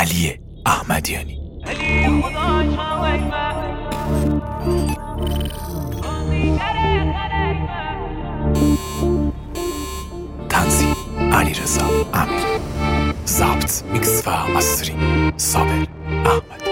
علی احمدیانی. تنظیم علیرضا امیری. ضبط، میکس و مسترینگ صابر احمدی.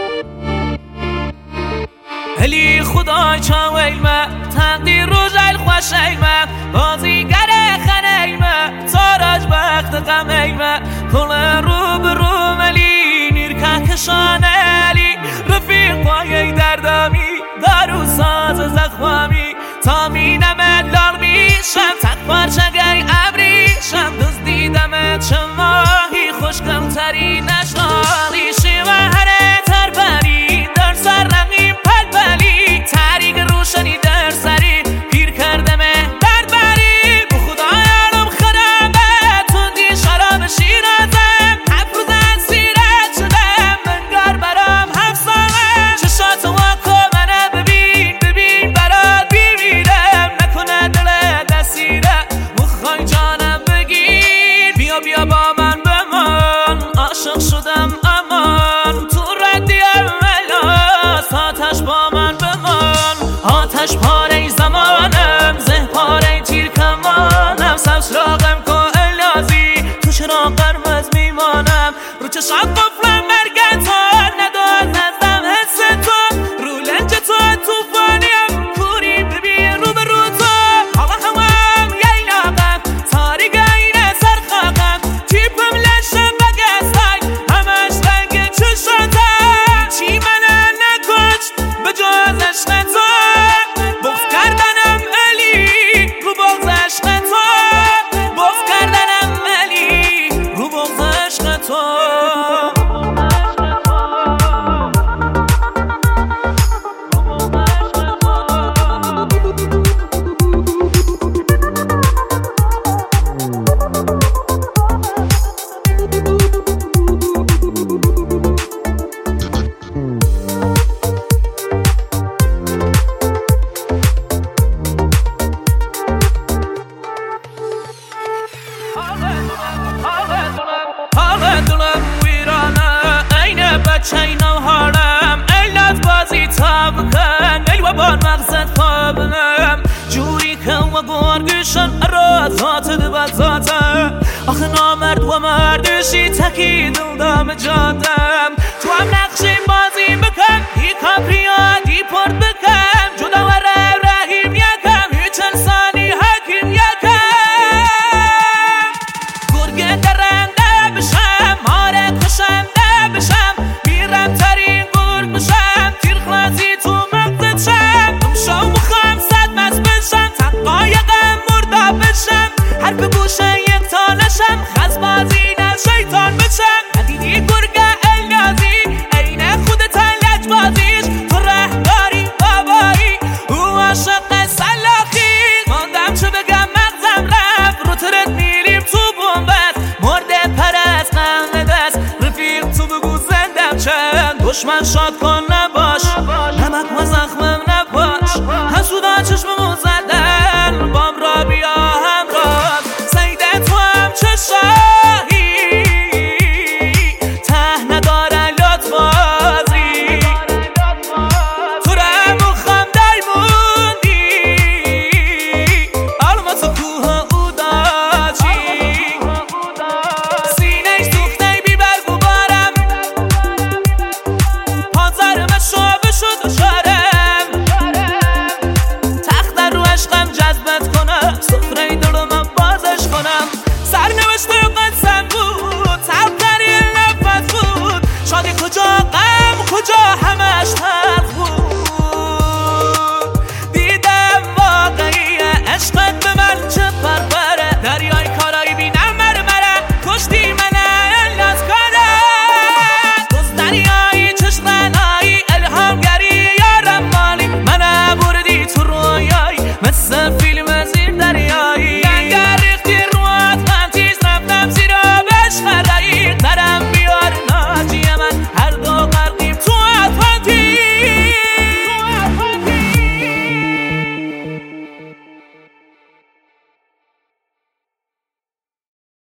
علی خدای چاویلمه تقدیر رو جل خوشیلمه بازیگر خنیلمه تاراج بخت قمیلمه کل رو برو ملی نیرکه کشان علی رفیق پایی دردامی دارو ساز زخوامی تا مینمت لال میشم تک پارچگه ابریشم دوست دیدمت چه ماهی خوشگم تری نشنالی شیوهره تر بری در سر رقیم پلپلی تریق روشنی در سری پیر کردمه درد بری به خدا یارم خرمه توندی شراب شیرازم هفت روز از سیرت شدم منگار برام همسامه چشات واکو منه ببین برات بیمیرم نکنه دل دستیره مخوای جانم بگیر بیا با من بمان عاشق شدم امان تو ردی اولاد آتش با من بمان آتش پاره زمانم زه پاره تیر کمانم سبز راقم که الازی تو چرا قرمز میمانم رو چشم قفلم مرگت ها نداد نزدم حس تو رو لنج تو توفانیم کوری ببین رو به رو تو هوا هم ییلاقم تاریک اینه سرخاقم تیپم لشم بگستای همش رنگ چشاتم چی منه نکشت به جز عشق تو بغض کردنم علی رو بغض عشق تو بغض کردنم علی رو بغض عشق تو دلم ویرانه اینه بچه اینو حالم علت بازی تا بکن ای و بار مغزت خوابنم جوری که و گرگشن را ذات دبت ذاتم آخه نامرد و مردشی تکی دل دام جادم تو هم نقشی بازی بکن دی کاپریا دی پورت بکن جدا و رحیم یکم هیچ انسانی حکیم یکم گرگه درنده بشم ماره کشنده بشم میرم ترین گرگ بشم تیر خلاصی تو مغزت شم شو مخم صد مست بشم تقایقم مردا بشم حرف گوشه یک تا نشم خزبازی نه شیطان بشم ندیدی گرگ الیازی عین خودت لج بازیش تو رهداری بابایی او عاشق سلاخی ماندم چه بگم مغزم رفت رو ترت میلیم تو بومبست مرده پرست قهن دست رفیق تو بگو زندم چند دشمن شاد کن نباش نمک و زخمم نباش